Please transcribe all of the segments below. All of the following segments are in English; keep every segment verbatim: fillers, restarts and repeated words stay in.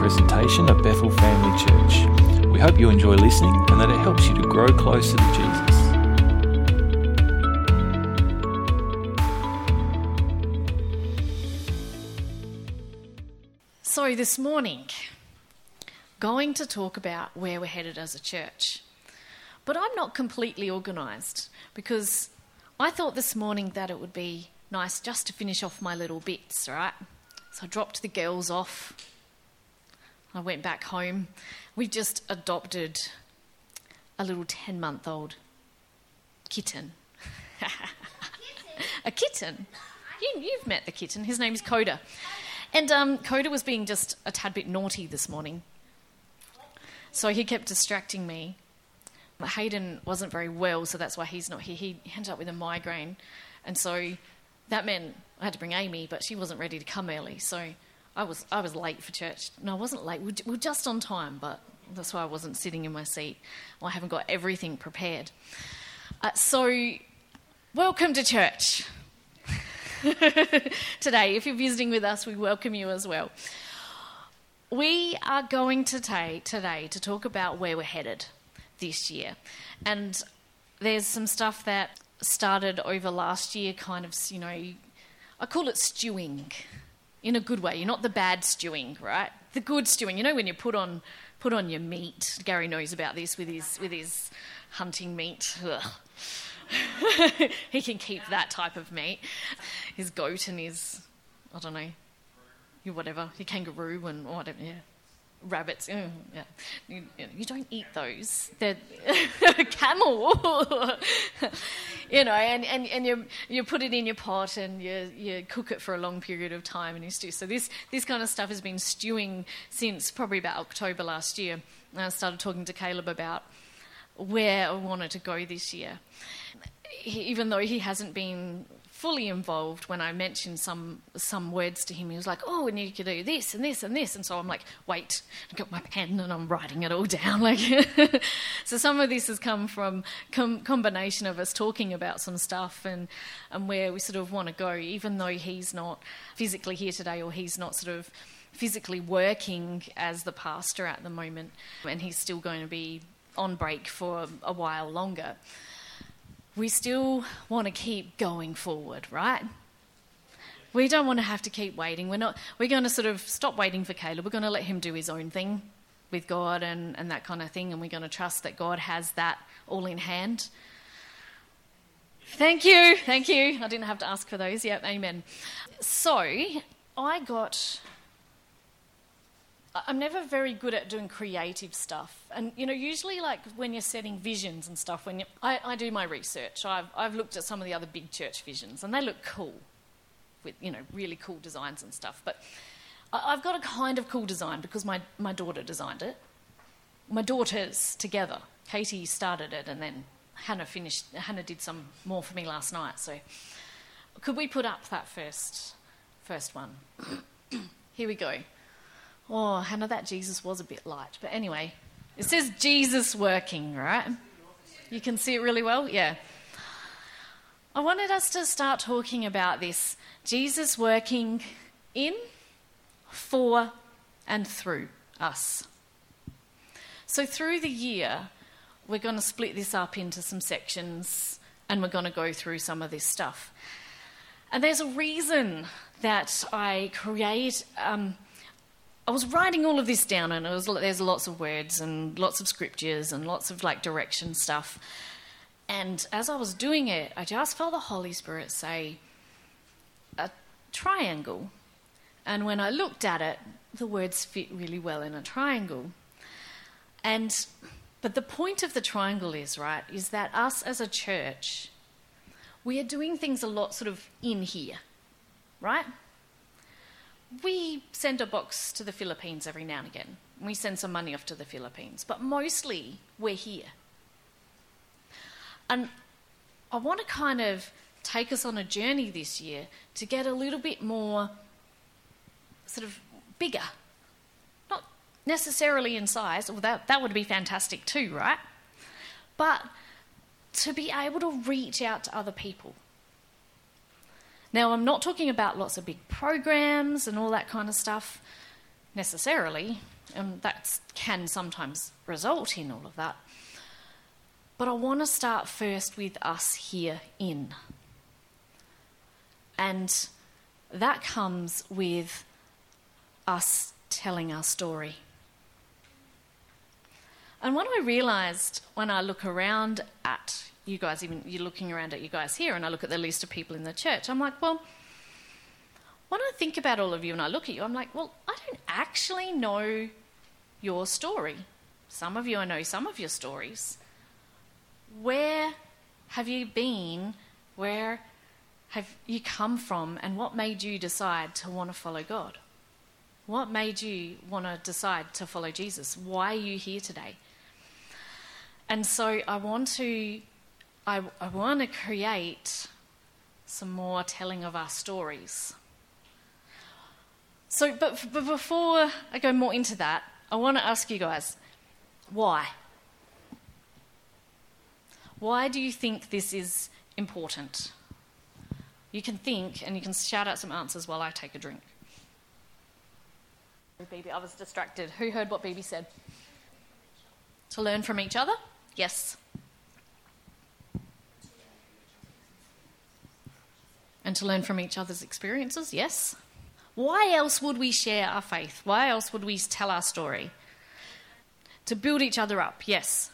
presentation of Bethel Family Church. We hope you enjoy listening and that it helps you to grow closer to Jesus. So this morning, going to talk about where we're headed as a church. But I'm not completely organised because I thought this morning that it would be nice just to finish off my little bits, right? So I dropped the girls off. I went back home. We just adopted a little ten-month-old kitten. A kitten. You, you've met the kitten. His name is Coda. And um, Coda was being just a tad bit naughty this morning. So he kept distracting me. Hayden wasn't very well, so that's why he's not here. He ended up with a migraine. And so that meant I had to bring Amy, but she wasn't ready to come early. So I was I was late for church. No, I wasn't late. We were just on time, but that's why I wasn't sitting in my seat. I haven't got everything prepared. Uh, so welcome to church. Today, if you're visiting with us, we welcome you as well. We are going to take today to talk about where we're headed this year. And there's some stuff that started over last year, kind of, you know, I call it stewing in a good way. You're not the bad stewing, right? The good stewing. You know when you put on put on your meat. Gary knows about this with his with his hunting meat. Ugh. He can keep that type of meat. His goat and his, I don't know, your whatever, your kangaroo and whatever, yeah. Rabbits, oh, yeah. You, you don't eat those. They're camel. You know, and, and, and you you put it in your pot and you you cook it for a long period of time and you stew. So this, this kind of stuff has been stewing since probably about October last year. And I started talking to Caleb about where I wanted to go this year. He, even though he hasn't been fully involved, when I mentioned some some words to him, he was like, oh, and you could do this and this and this. And so I'm like, wait, I've got my pen and I'm writing it all down. Like, so some of this has come from com- combination of us talking about some stuff and, and where we sort of want to go, even though he's not physically here today or he's not sort of physically working as the pastor at the moment, and he's still going to be on break for a, a while longer. We still want to keep going forward, right? We don't want to have to keep waiting. We're not. We're going to sort of stop waiting for Caleb. We're going to let him do his own thing with God and, and that kind of thing, and we're going to trust that God has that all in hand. Thank you, thank you. I didn't have to ask for those. Yep, amen. So I got... I'm never very good at doing creative stuff. And, you know, usually like when you're setting visions and stuff, when you, I, I do my research. I've, I've looked at some of the other big church visions and they look cool with, you know, really cool designs and stuff. But I, I've got a kind of cool design because my, my daughter designed it. My daughters together. Katie started it and then Hannah finished. Hannah did some more for me last night. So could we put up that first, first one? Here we go. Oh, Hannah, that Jesus was a bit light. But anyway, it says Jesus working, right? You can see it really well? Yeah. I wanted us to start talking about this. Jesus working in, for, and through us. So through the year, we're going to split this up into some sections and we're going to go through some of this stuff. And there's a reason that I create... Um, I was writing all of this down and it was, there's lots of words and lots of scriptures and lots of like direction stuff. And as I was doing it, I just felt the Holy Spirit say, a triangle. And when I looked at it, the words fit really well in a triangle. And, but the point of the triangle is, right, is that us as a church, we are doing things a lot sort of in here, right? We send a box to the Philippines every now and again. We send some money off to the Philippines, but mostly we're here. And I want to kind of take us on a journey this year to get a little bit more sort of bigger. Not necessarily in size, well, that, that would be fantastic too, right? But to be able to reach out to other people. Now, I'm not talking about lots of big programs and all that kind of stuff necessarily. And that can sometimes result in all of that. But I want to start first with us here in. And that comes with us telling our story. And what I realised when I look around at you guys, even you're looking around at you guys here, and I look at the list of people in the church, I'm like, well, when I think about all of you and I look at you, I'm like, well, I don't actually know your story. Some of you, I know some of your stories. Where have you been? Where have you come from? And what made you decide to want to follow God? What made you want to decide to follow Jesus? Why are you here today? And so I want to, I, I want to create some more telling of our stories. So, but, but before I go more into that, I want to ask you guys, why? Why do you think this is important? You can think and you can shout out some answers while I take a drink. Bibi, I was distracted. Who heard what Bibi said? To learn from each other? Yes. And to learn from each other's experiences? Yes. Why else would we share our faith? Why else would we tell our story? To build each other up? Yes.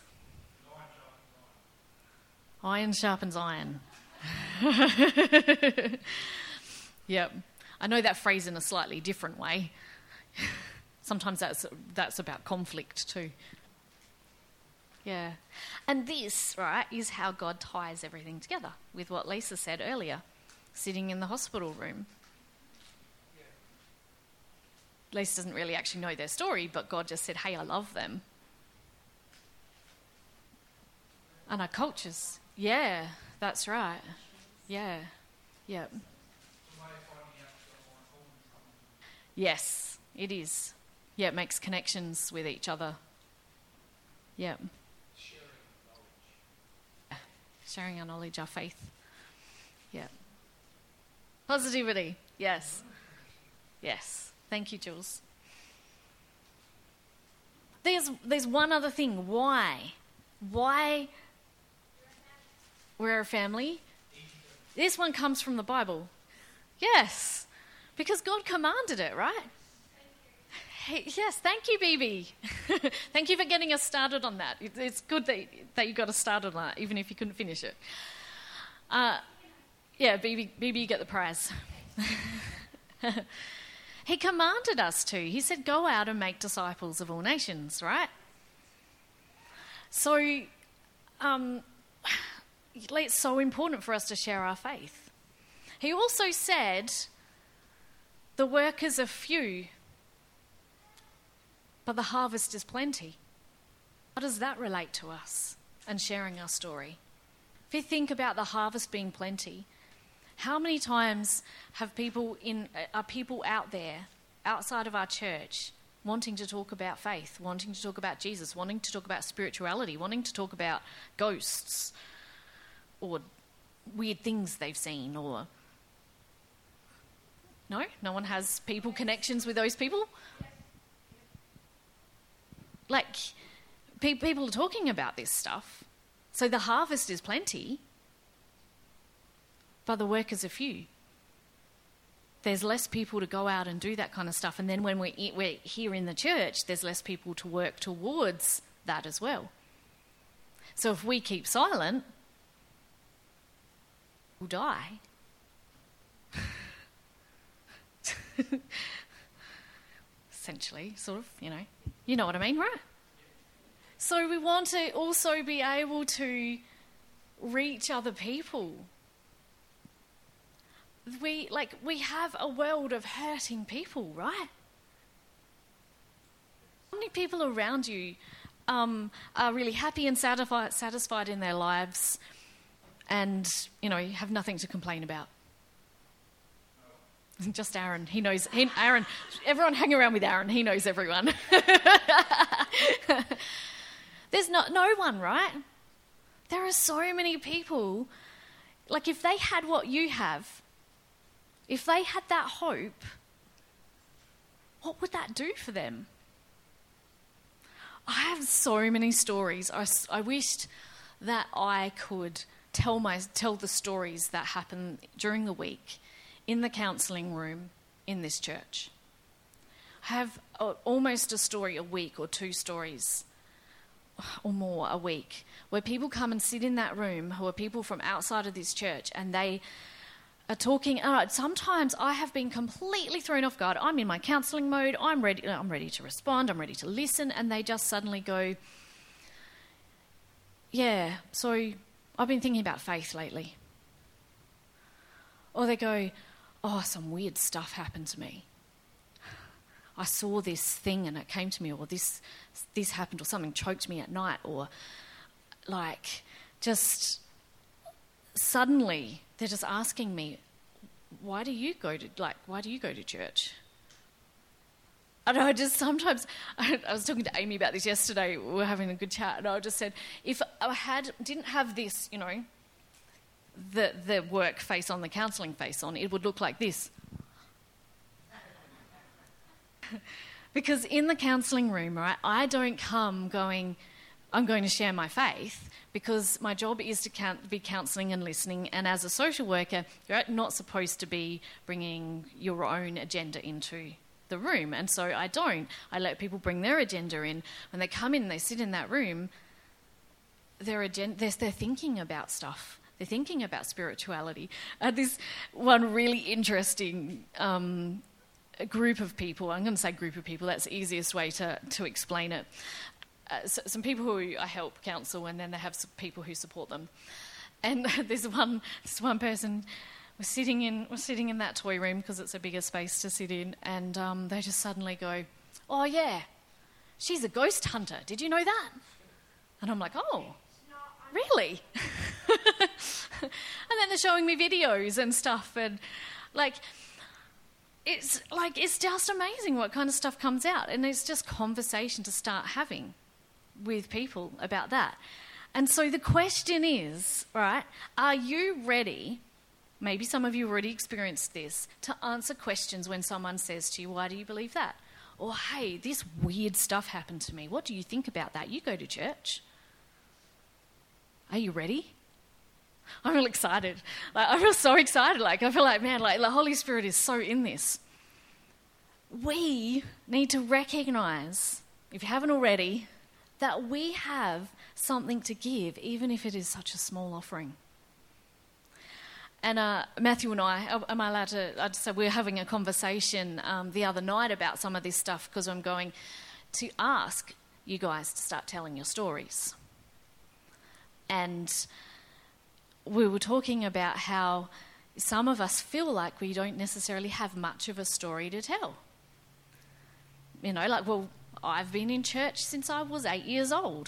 Iron sharpens iron. Yep. I know that phrase in a slightly different way. Sometimes that's that's about conflict too. Yeah. And this, right, is how God ties everything together with what Lisa said earlier, sitting in the hospital room. Yeah. Lisa doesn't really actually know their story, but God just said, hey, I love them. And our cultures, yeah, that's right. Yeah, yeah. Yes, it is. Yeah, it makes connections with each other. Yeah. Sharing our knowledge, our faith. Yeah. Positivity. Yes. Yes. Thank you, Jules. There's there's one other thing. Why? Why we're a family? This one comes from the Bible. Yes. Because God commanded it, right? Hey, yes, thank you, Bibi. Thank you for getting us started on that. It, it's good that, that you got us started on that, even if you couldn't finish it. Uh, yeah, Bibi, Bibi, you get the prize. He commanded us to. He said, go out and make disciples of all nations, right? So, um, it's so important for us to share our faith. He also said, the workers are few, but the harvest is plenty. How does that relate to us and sharing our story? If you think about the harvest being plenty, how many times have people in are people out there, outside of our church, wanting to talk about faith, wanting to talk about Jesus, wanting to talk about spirituality, wanting to talk about ghosts or weird things they've seen, or... No? No one has people connections with those people? Like, pe- people are talking about this stuff. So the harvest is plenty, but the workers are few. There's less people to go out and do that kind of stuff. And then when we're, we're here in the church, there's less people to work towards that as well. So if we keep silent, we'll die. Essentially, sort of, you know. You know what I mean, right? So we want to also be able to reach other people. We, like, we have a world of hurting people, right? How many people around you um, are really happy and satisfied, satisfied in their lives and, you know, have nothing to complain about? Just Aaron. He knows. He, Aaron. Everyone hang around with Aaron. He knows everyone. There's not no one, right? There are so many people. Like, if they had what you have, if they had that hope, what would that do for them? I have so many stories. I, I wished that I could tell my tell the stories that happen during the week in the counselling room in this church. I have a, almost a story a week or two stories or more a week where people come and sit in that room who are people from outside of this church, and they are talking. Uh, sometimes I have been completely thrown off guard. I'm in my counselling mode. I'm ready. I'm ready to respond. I'm ready to listen, and they just suddenly go, "Yeah, so I've been thinking about faith lately." Or they go, "Oh, some weird stuff happened to me. I saw this thing and it came to me," or this this happened, or something choked me at night, or like just suddenly they're just asking me, why do you go to like why do you go to church? I know, I just sometimes, I, I was talking to Amy about this yesterday, we were having a good chat, and I just said, if I had didn't have this, you know, the the work face on, the counselling face on, it would look like this. Because in the counselling room, right, I don't come going, I'm going to share my faith, because my job is to count, be counselling and listening, and as a social worker, you're not supposed to be bringing your own agenda into the room, and so I don't. I let people bring their agenda in. When they come in and they sit in that room, their agenda, they're, they're thinking about stuff. They're thinking about spirituality. I had this one really interesting um, group of people. I'm going to say group of people. That's the easiest way to, to explain it. Uh, so, some people who I help counsel, and then they have some people who support them. And there's one, this one person was sitting in was sitting in that toy room because it's a bigger space to sit in, and um, they just suddenly go, "Oh yeah, she's a ghost hunter. Did you know that?" And I'm like, "Oh, really?" And then they're showing me videos and stuff, and like, it's like it's just amazing what kind of stuff comes out, and it's just conversation to start having with people about that. And so the question is, right, are you ready? Maybe some of you already experienced this, to answer questions when someone says to you, "Why do you believe that?" Or, "Hey, this weird stuff happened to me. What do you think about that? You go to church." Are you ready? I'm real excited. Like, I feel so excited. Like, I feel like, man, like the Holy Spirit is so in this. We need to recognise, if you haven't already, that we have something to give, even if it is such a small offering. And uh, Matthew and I, am I allowed to, I just said we were having a conversation um, the other night about some of this stuff, because I'm going to ask you guys to start telling your stories. And we were talking about how some of us feel like we don't necessarily have much of a story to tell. You know, like, well, I've been in church since I was eight years old.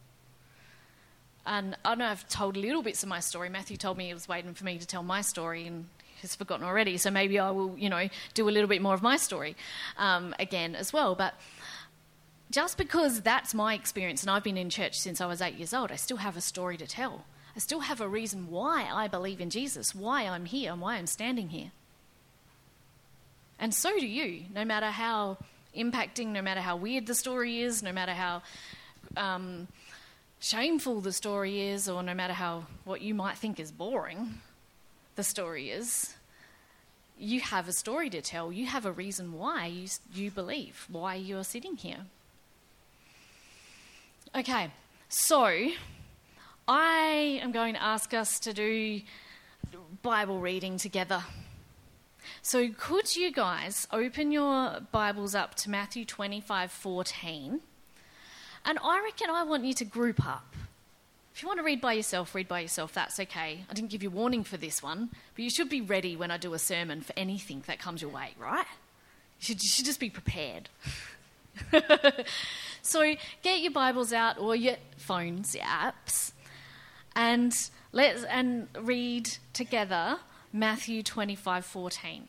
And I know I've told little bits of my story. Matthew told me he was waiting for me to tell my story, and he's forgotten already. So maybe I will, you know, do a little bit more of my story um, again as well. But just because that's my experience, and I've been in church since I was eight years old, I still have a story to tell. I still have a reason why I believe in Jesus, why I'm here, and why I'm standing here. And so do you, no matter how impacting, no matter how weird the story is, no matter how um, shameful the story is, or no matter how what you might think is boring the story is, you have a story to tell. You have a reason why you, you believe, why you're sitting here. Okay, so I am going to ask us to do Bible reading together. So could you guys open your Bibles up to Matthew twenty-five fourteen? And I reckon I want you to group up. If you want to read by yourself, read by yourself, that's okay. I didn't give you warning for this one, but you should be ready when I do a sermon for anything that comes your way, right? You should, you should just be prepared. So get your Bibles out, or your phones, your apps, and let's and read together Matthew twenty-five fourteen.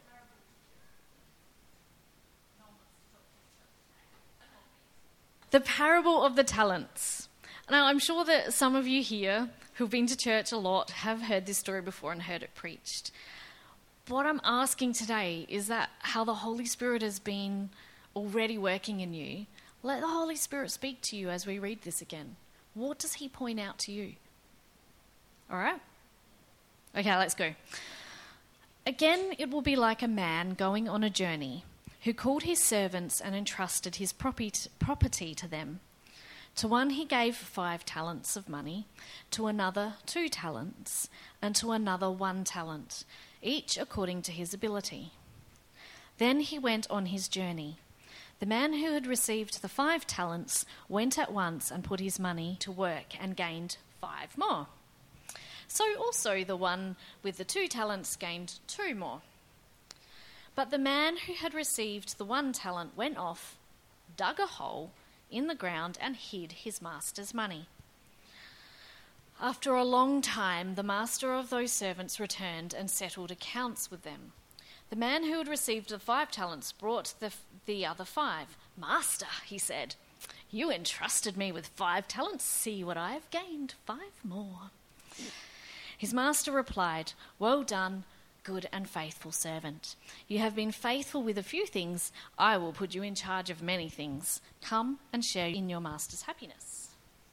The parable of the talents. Now, I'm sure that some of you here who've been to church a lot have heard this story before and heard it preached. What I'm asking today is that how the Holy Spirit has been already working in you, Let the Holy Spirit speak to you as we read this again. What does he point out to you? All right? Okay, let's go. Again, it will be like a man going on a journey who called his servants and entrusted his property to them. To one he gave five talents of money, to another two talents, and to another one talent, each according to his ability. Then he went on his journey. The man who had received the five talents went at once and put his money to work and gained five more. So also the one with the two talents gained two more. But the man who had received the one talent went off, dug a hole in the ground, and hid his master's money. After a long time, the master of those servants returned and settled accounts with them. The man who had received the five talents brought the, the other five. "Master," he said, "you entrusted me with five talents. See what I have gained, five more." His master replied, "Well done, good and faithful servant. You have been faithful with a few things. I will put you in charge of many things. Come and share in your master's happiness."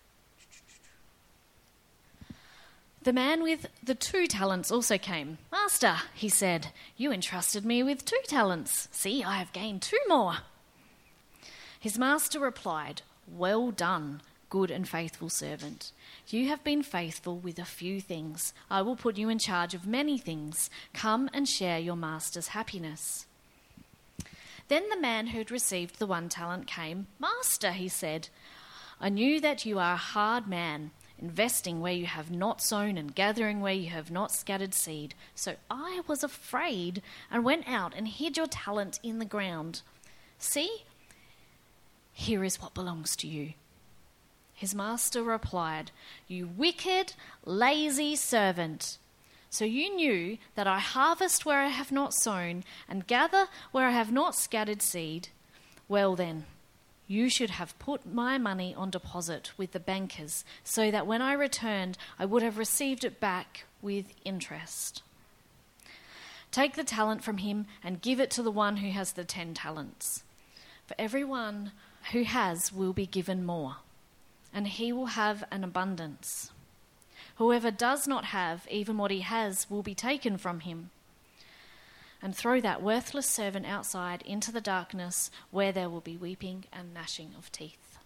The man with the two talents also came. "Master," he said, "you entrusted me with two talents. See, I have gained two more." His master replied, "Well done, good and faithful servant. You have been faithful with a few things. I will put you in charge of many things. Come and share your master's happiness." Then the man who had received the one talent came. "Master," he said, "I knew that you are a hard man, investing where you have not sown and gathering where you have not scattered seed. So I was afraid and went out and hid your talent in the ground. See, here is what belongs to you." His master replied, "You wicked, lazy servant. So you knew that I harvest where I have not sown and gather where I have not scattered seed. Well then, you should have put my money on deposit with the bankers, so that when I returned, I would have received it back with interest. Take the talent from him and give it to the one who has the ten talents. For everyone who has will be given more, and he will have an abundance. Whoever does not have, even what he has will be taken from him. And throw that worthless servant outside into the darkness, where there will be weeping and gnashing of teeth."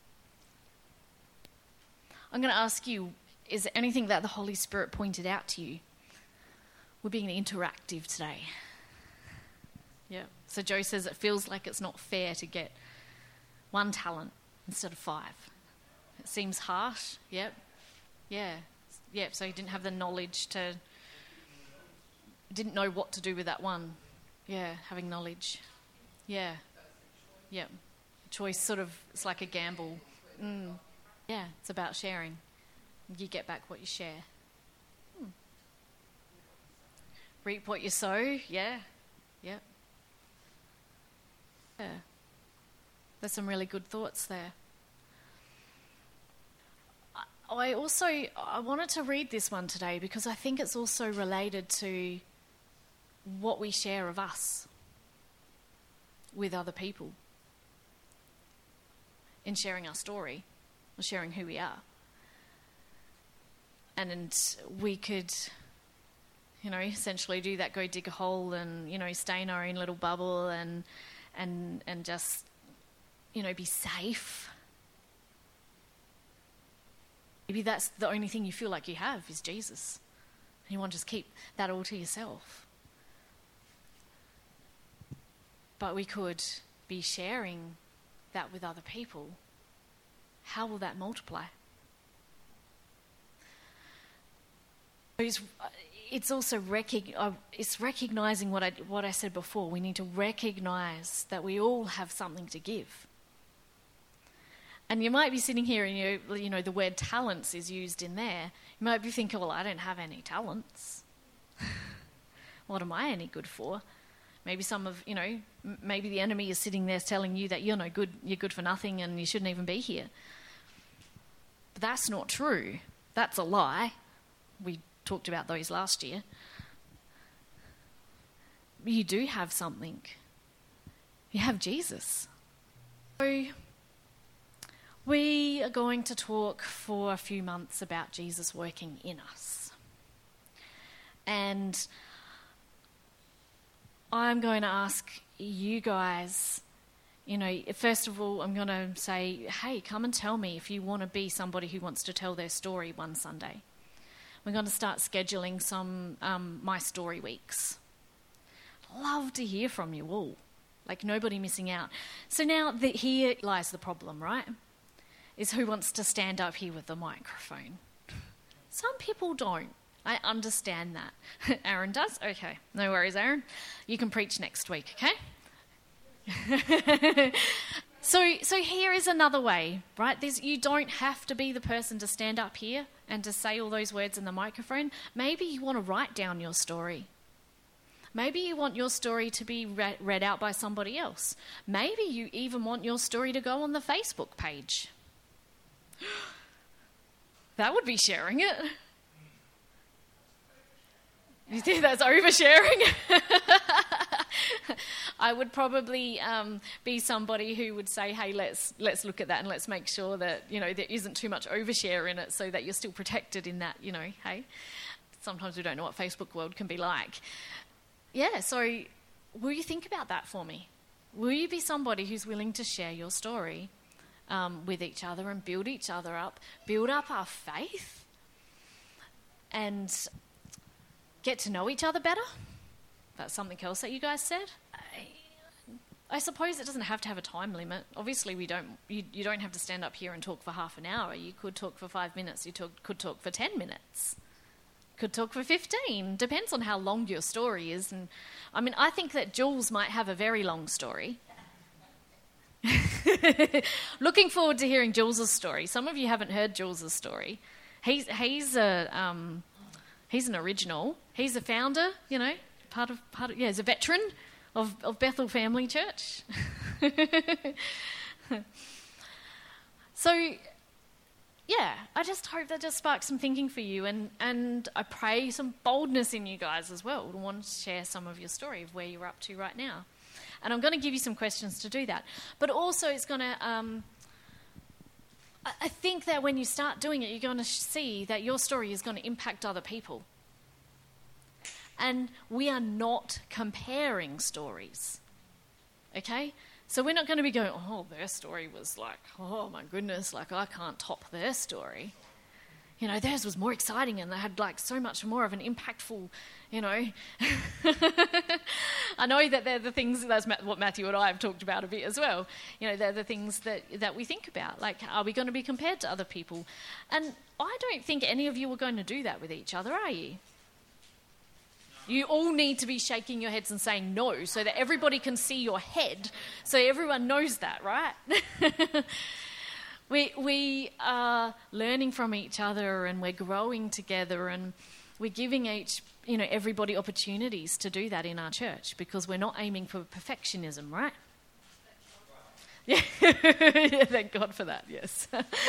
I'm going to ask you, is there anything that the Holy Spirit pointed out to you? We're being interactive today. Yeah. So Joe says it feels like it's not fair to get one talent instead of five. It seems harsh. Yep. Yeah. Yep. So he didn't have the knowledge to, didn't know what to do with that one. Yeah, having knowledge. Yeah. Yep. Choice sort of, it's like a gamble. Mm. Yeah, it's about sharing. You get back what you share. Hmm. Reap what you sow. Yeah. Yep. Yeah. There's some really good thoughts there. I also, I wanted to read this one today because I think it's also related to what we share of us with other people in sharing our story or sharing who we are. And we could, you know, essentially do that, go dig a hole and, you know, stay in our own little bubble and and and just, you know, be safe. Maybe that's the only thing you feel like you have is Jesus. And you want to just keep that all to yourself. But we could be sharing that with other people. How will that multiply? It's, it's also recog- uh, it's recognizing what I, what I said before. We need to recognize that we all have something to give. And you might be sitting here and, you, you know, the word talents is used in there. You might be thinking, well, I don't have any talents. What am I any good for? Maybe some of, you know, m- maybe the enemy is sitting there telling you that you're no good, you're good for nothing and you shouldn't even be here. But that's not true. That's a lie. We talked about those last year. You do have something. You have Jesus. So We are going to talk for a few months about Jesus working in us. And I'm going to ask you guys, you know, first of all, I'm going to say, hey, come and tell me if you want to be somebody who wants to tell their story one Sunday. We're going to start scheduling some um, My Story weeks. Love to hear from you all. Like, nobody missing out. So now the, here lies the problem, right? Is who wants to stand up here with the microphone. Some people don't. I understand that. Aaron does? Okay. No worries, Aaron. You can preach next week, okay? so so here is another way, right? There's, you don't have to be the person to stand up here and to say all those words in the microphone. Maybe you want to write down your story. Maybe you want your story to be re- read out by somebody else. Maybe you even want your story to go on the Facebook page. That would be sharing it. You think that's oversharing? I would probably um, be somebody who would say, hey, let's let's look at that and let's make sure that, you know, there isn't too much overshare in it so that you're still protected in that, you know, hey. Sometimes we don't know what Facebook world can be like. Yeah, so will you think about that for me? Will you be somebody who's willing to share your story um, with each other and build each other up, build up our faith and get to know each other better? That's something else that you guys said. I, I suppose it doesn't have to have a time limit. Obviously, we don't. You, you don't have to stand up here and talk for half an hour. You could talk for five minutes. You talk, could talk for ten minutes. Could talk for fifteen. Depends on how long your story is. And I mean, I think that Jules might have a very long story. Looking forward to hearing Jules' story. Some of you haven't heard Jules' story. He's he's a um, he's an original. He's a founder. You know, part of part of yeah. He's a veteran of of Bethel Family Church. So. Yeah, I just hope that just sparks some thinking for you, and, and I pray some boldness in you guys as well to want to share some of your story of where you're up to right now. And I'm going to give you some questions to do that. But also it's going to, um, I, I think that when you start doing it, you're going to see that your story is going to impact other people. And we are not comparing stories, okay? So we're not going to be going, oh, their story was like, oh, my goodness, like I can't top their story. You know, theirs was more exciting and they had like so much more of an impactful, you know. I know that they're the things, that's what Matthew and I have talked about a bit as well. You know, they're the things that, that we think about. Like, are we going to be compared to other people? And I don't think any of you are going to do that with each other, are you? You all need to be shaking your heads and saying no so that everybody can see your head, so everyone knows that, right? we we are learning from each other and we're growing together and we're giving each, you know, everybody opportunities to do that in our church because we're not aiming for perfectionism, right? Yeah, yeah, thank God for that, yes.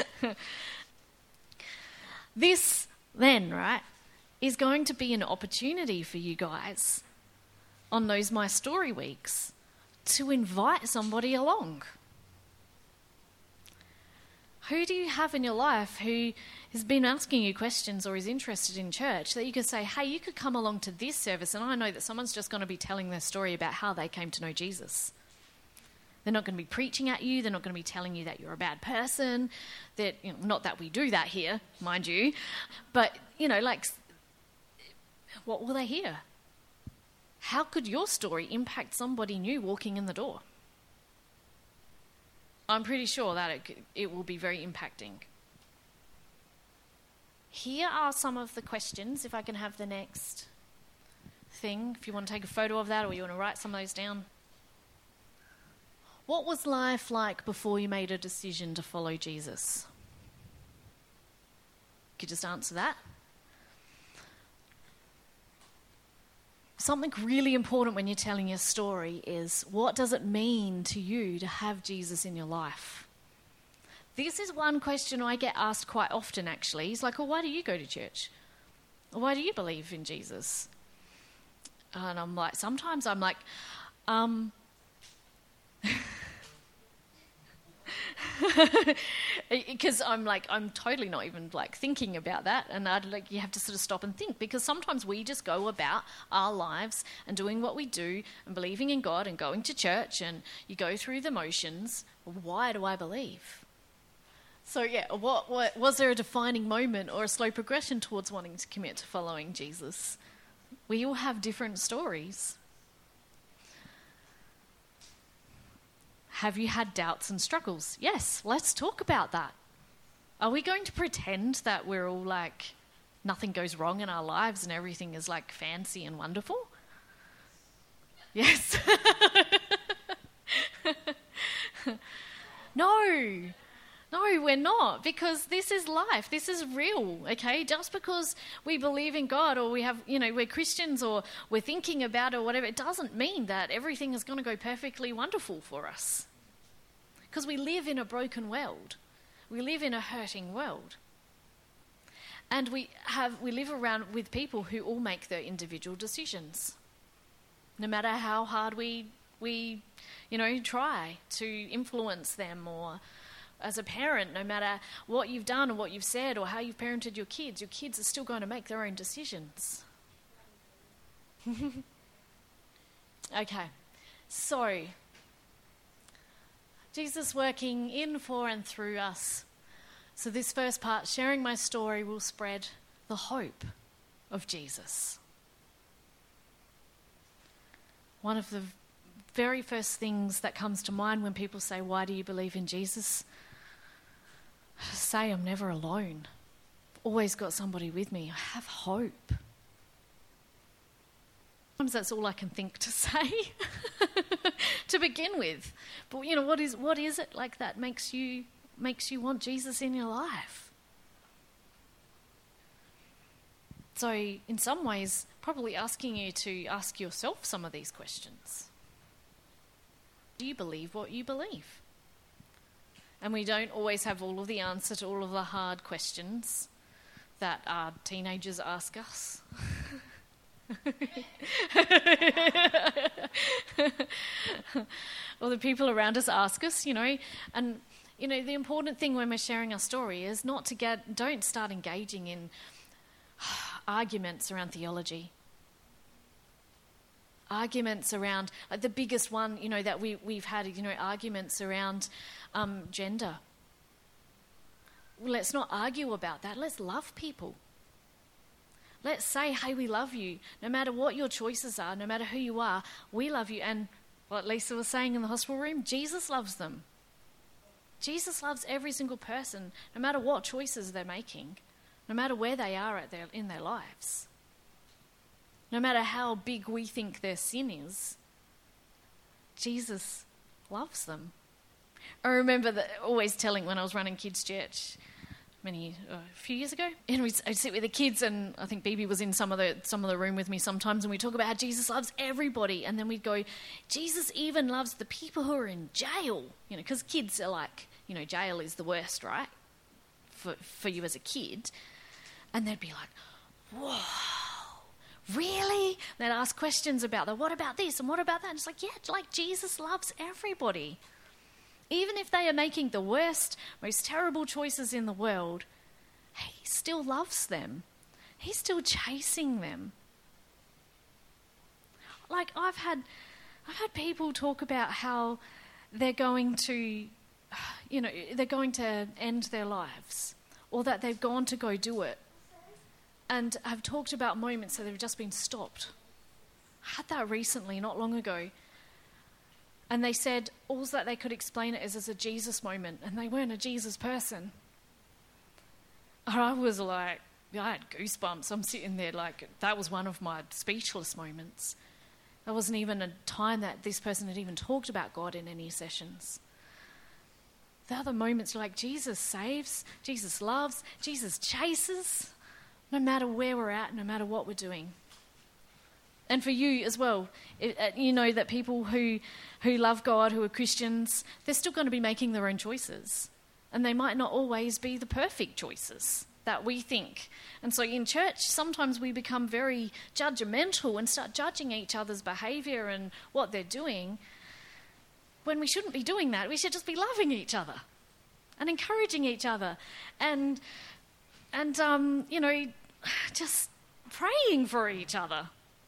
This then, right, is going to be an opportunity for you guys on those My Story weeks to invite somebody along. Who do you have in your life who has been asking you questions or is interested in church that you could say, hey, you could come along to this service and I know that someone's just going to be telling their story about how they came to know Jesus. They're not going to be preaching at you. They're not going to be telling you that you're a bad person. That, you know, not that we do that here, mind you, but, you know, like, what will they hear? How could your story impact somebody new walking in the door? I'm pretty sure that it, it will be very impacting. Here are some of the questions, if I can have the next thing, if you want to take a photo of that or you want to write some of those down. What was life like before you made a decision to follow Jesus? Could you just answer that? Something really important when you're telling your story is, what does it mean to you to have Jesus in your life? This is one question I get asked quite often, actually. He's like, well, why do you go to church? Or why do you believe in Jesus? And I'm like, sometimes I'm like, um... Because I'm like, I'm totally not even like thinking about that. And I'd like, you have to sort of stop and think, because sometimes we just go about our lives and doing what we do and believing in God and going to church, and you go through the motions. Why do I believe? So yeah, what, what was there a defining moment or a slow progression towards wanting to commit to following Jesus? We all have different stories. Have you had doubts and struggles? Yes, let's talk about that. Are we going to pretend that we're all like, nothing goes wrong in our lives and everything is like fancy and wonderful? Yes. No. No, we're not, because this is life. This is real, okay? Just because we believe in God, or we have, you know, we're Christians, or we're thinking about it or whatever, it doesn't mean that everything is going to go perfectly wonderful for us. Because we live in a broken world. We live in a hurting world. And we have we live around with people who all make their individual decisions. No matter how hard we we, you know, try to influence them, or as a parent, no matter what you've done or what you've said or how you've parented your kids, your kids are still going to make their own decisions. Okay, so Jesus working in, for and through us. So this first part, sharing my story, will spread the hope of Jesus. One of the very first things that comes to mind when people say, why do you believe in Jesus? Say, I'm never alone. Always got somebody with me. I have hope. Sometimes that's all I can think to say to begin with. But you know, what is what is it like that makes you makes you want Jesus in your life? So in some ways, probably asking you to ask yourself some of these questions. Do you believe what you believe? And we don't always have all of the answer to all of the hard questions that our teenagers ask us. Or the people around us ask us, you know. And, you know, the important thing when we're sharing our story is not to get, don't start engaging in arguments around theology. Arguments around, like the biggest one, you know, that we, we've had, you know, arguments around um, gender. Well, let's not argue about that. Let's love people. Let's say, hey, we love you. No matter what your choices are, no matter who you are, we love you. And what Lisa was saying in the hospital room, Jesus loves them. Jesus loves every single person, no matter what choices they're making, no matter where they are at their, in their lives. No matter how big we think their sin is, Jesus loves them. I remember that always telling when I was running kids' church many uh, a few years ago, and we'd, I'd sit with the kids, and I think Bibi was in some of the some of the room with me sometimes, and we talk about how Jesus loves everybody, and then we'd go, Jesus even loves the people who are in jail, you know, because kids are like, you know, jail is the worst, right, for for you as a kid, and they'd be like, whoa. Really? They'd ask questions about that. What about this and what about that? And it's like, yeah, like Jesus loves everybody. Even if they are making the worst, most terrible choices in the world, he still loves them. He's still chasing them. Like I've had, I've had people talk about how they're going to, you know, they're going to end their lives, or that they've gone to go do it. And I've talked about moments that they've just been stopped. I had that recently, not long ago. And they said all that they could explain it is as a Jesus moment, and they weren't a Jesus person. And I was like, I had goosebumps. I'm sitting there like, that was one of my speechless moments. There wasn't even a time that this person had even talked about God in any sessions. The other moments like Jesus saves, Jesus loves, Jesus chases. No matter where we're at, no matter what we're doing. And for you as well, it, uh, you know that people who, who love God, who are Christians, they're still going to be making their own choices. And they might not always be the perfect choices that we think. And so in church, sometimes we become very judgmental and start judging each other's behaviour and what they're doing, when we shouldn't be doing that. We should just be loving each other. and encouraging each other and, and um, you know, just praying for each other.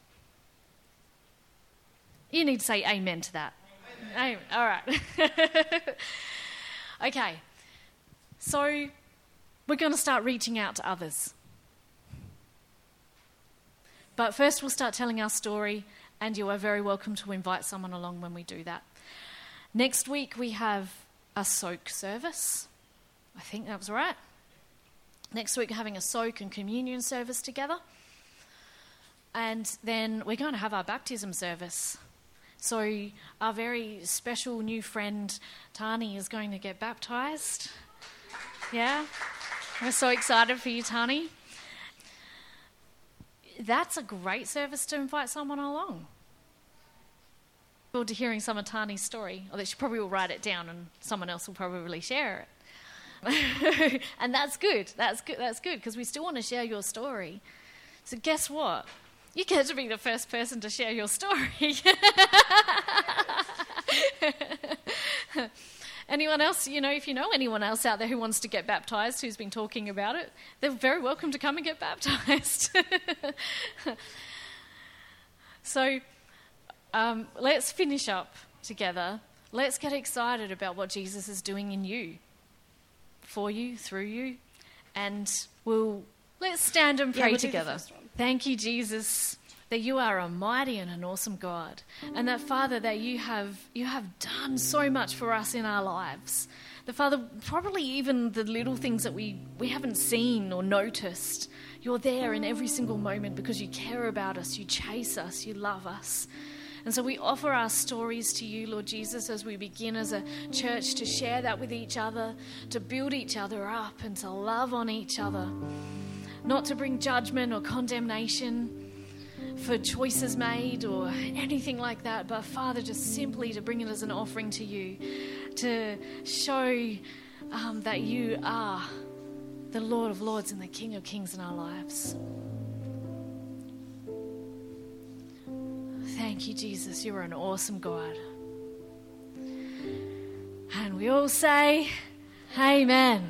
You need to say amen to that. Amen. All right. Okay. So we're going to start reaching out to others. But first we'll start telling our story, and you are very welcome to invite someone along when we do that. Next week we have a soak service. I think that was right. Next week we're having a soak and communion service together. And then we're going to have our baptism service. So our very special new friend, Tani, is going to get baptised. Yeah? We're so excited for you, Tani. That's a great service to invite someone along. Forward to hearing some of Tani's story, although she probably will write it down and someone else will probably share it. And that's good. That's good. That's good because we still want to share your story. So guess what? You get to be the first person to share your story. Anyone else, you know, if you know anyone else out there who wants to get baptised, who's been talking about it, they're very welcome to come and get baptised. So um, let's finish up together. Let's get excited about what Jesus is doing in you, for you, through you, and we'll let's stand and pray yeah, we'll together. Thank you, Jesus, that you are a mighty and an awesome God, and that, Father, that you have you have done so much for us in our lives. The Father, probably even the little things that we, we haven't seen or noticed, you're there in every single moment because you care about us, you chase us, you love us. And so we offer our stories to you, Lord Jesus, as we begin as a church to share that with each other, to build each other up and to love on each other. Not to bring judgment or condemnation for choices made or anything like that, but Father, just simply to bring it as an offering to you, to show um, that you are the Lord of Lords and the King of Kings in our lives. Thank you, Jesus. You are an awesome God. And we all say, Amen.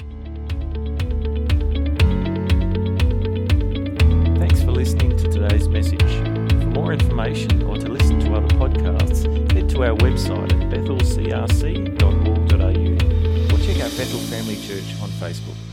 Listening to today's message. For more information or to listen to other podcasts, head to our website at bethel c r c dot org dot a u or check out Bethel Family Church on Facebook.